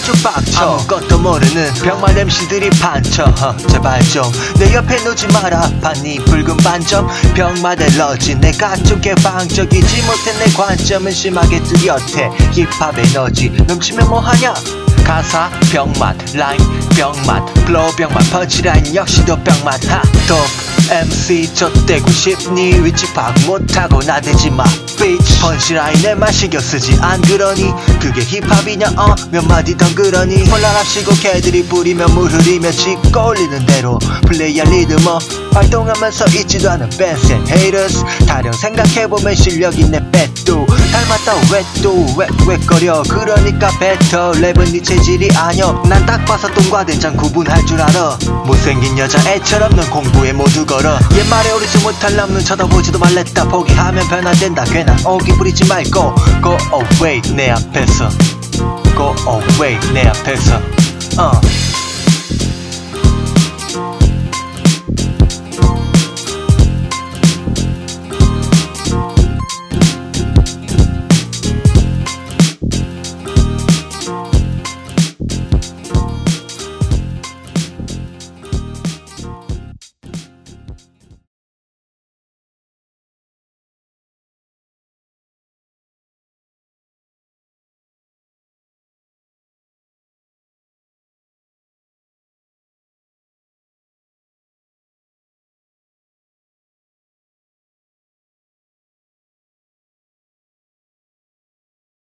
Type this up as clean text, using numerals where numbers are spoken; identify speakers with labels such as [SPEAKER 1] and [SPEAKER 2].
[SPEAKER 1] 쭉 빡쳐. 아무것도 모르는 병만 MC들이 판쳐. 제발 좀 내 옆에 놓지 마라. 봤니 붉은 반점 병마다 러지. 내가 좀 개방적이지 못해. 내 관점은 심하게 뚜렷해. 힙합의 에너지 넘치면 뭐하냐. 가사 병맛, 라임 병맛, 플로우 병맛, 펀치라인 역시도 병맛. 톱 MC 젖대고 싶니? 위치 파악 못하고 나대지마 비치. 펀치라인에 만 신경쓰지 안 그러니 그게 힙합이냐 몇 마디 덩그러니. 혼란합시고 개들이 부리면 물 흐리며 짚고 올리는 대로 플레이할 리듬 활동하면서 있지도 않은 밴스 앤 헤이터스. 타령 생각해보면 실력 있네 배또 닮았다 왜 거려. 그러니까 뱉어. 랩은 네 체질이 아니여. 난 딱 봐서 똥과 된장 구분할 줄 알아. 못생긴 여자애처럼 넌 공부에 모두 걸어. 얘 말에 오르지 못할 남 눈 쳐다보지도 말랬다. 포기하면 변화된다. 괜한 오기 부리지 말고 Go away 내 앞에서. Go away 내 앞에서.